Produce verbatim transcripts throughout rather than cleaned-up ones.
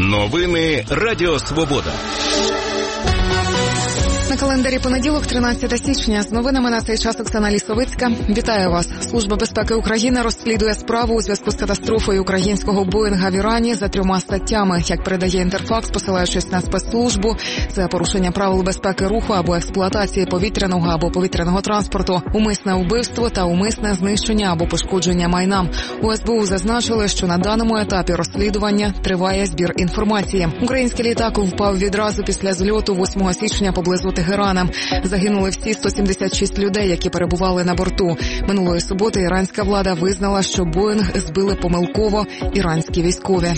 Новини Радіо Свобода. На календарі понеділок, тринадцяте січня. З новинами на цей час Оксана Лісовицька. Вітаю вас. Служба безпеки України розслідує справу у зв'язку з катастрофою українського Боїнга в Ірані за трьома статтями. Як передає Інтерфакс, посилаючись на спецслужбу, це порушення правил безпеки руху або експлуатації повітряного або повітряного транспорту, умисне вбивство та умисне знищення або пошкодження майна. У ес бе у зазначили, що на даному етапі розслідування триває збір інформації. Український літак впав відразу після зльоту восьмого січня поблизу Тегерана. Загинули всі сто сімдесят шість людей, які перебували на борту. Минулої суботи іранська влада визнала, що Боїнг збили помилково іранські військові.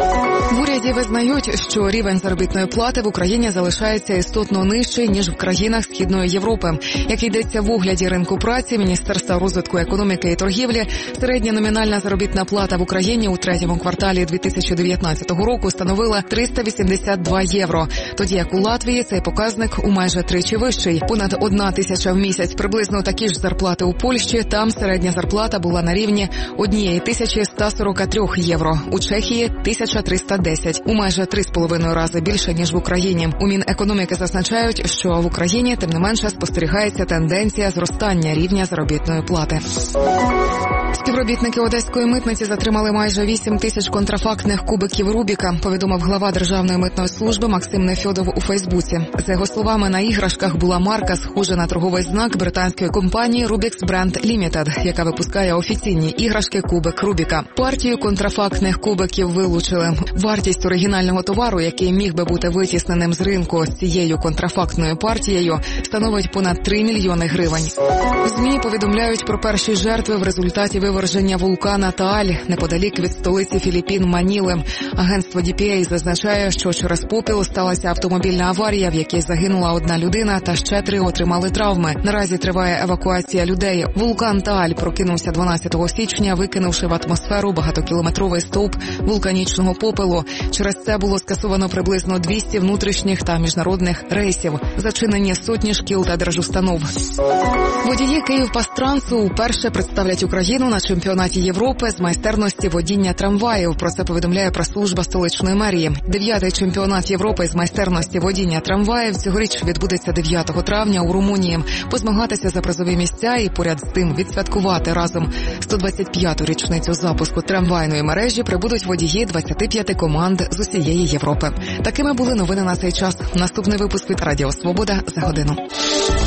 В уряді визнають, що рівень заробітної плати в Україні залишається істотно нижчий, ніж в країнах Східної Європи. Як йдеться в огляді ринку праці Міністерства розвитку економіки і торгівлі, середня номінальна заробітна плата в Україні у третьому кварталі дві тисячі дев'ятнадцятого року становила триста вісімдесят два євро, тоді як у Латвії цей показник у майже тричі вищий – понад одна тисяча в місяць. Приблизно такі ж зарплати у Польщі, там середня зарплата була на рівні однієї тисячі ста сорока трьох євро, у Чехії – тисяча триста десять, у майже три з половиною рази більше, ніж в Україні. У Мінекономіки зазначають, що в Україні, тим не менше, спостерігається тенденція зростання рівня заробітної плати. Співробітники Одеської митниці затримали майже вісім тисяч контрафактних кубиків Рубіка, повідомив глава Державної митної служби Максим Нефьодов у Фейсбуці. За його словами, на іграшках була марка, схожа на торговий знак британської компанії Rubik's Brand Limited, яка випускає офіційні іграшки кубик Рубіка. Партію контрафактних кубиків вилучили. Вартість оригінального товару, який міг би бути витісненим з ринку з цією контрафактною партією, становить понад три мільйони гривень. ЗМІ повідомляють про перші жертви в результаті виверження вулкана Тааль неподалік від столиці Філіппін Маніли. Агентство ді пі ей зазначає, що через попіл сталася автомобільна аварія, в якій загинула одна людина та ще три отримали травми. Наразі триває евакуація людей. Вулкан Тааль прокинувся дванадцятого січня, викинувши в атмосферу багатокілометровий стовп вулканічного попелу. Через це було скасовано приблизно двісті внутрішніх та міжнародних рейсів. Зачинені сотні шкіл та держустанов. Водії Київпастрансу уперше представлять Україну на чемпіонаті Європи з майстерності водіння трамваїв. Про це повідомляє прес-служба столичної мерії. Дев'ятий чемпіонат Європи з майстерності водіння трамваїв цьогоріч відбудеться дев'ятого травня у Румунії. Позмагатися за призові місця і поряд з тим відсвяткувати разом сто двадцять п'яту річницю запуску трамвайної мережі прибудуть водії двадцяти п'яти команд з усієї Європи. Такими були новини на цей час. Наступний випуск від Радіо Свобода за годину.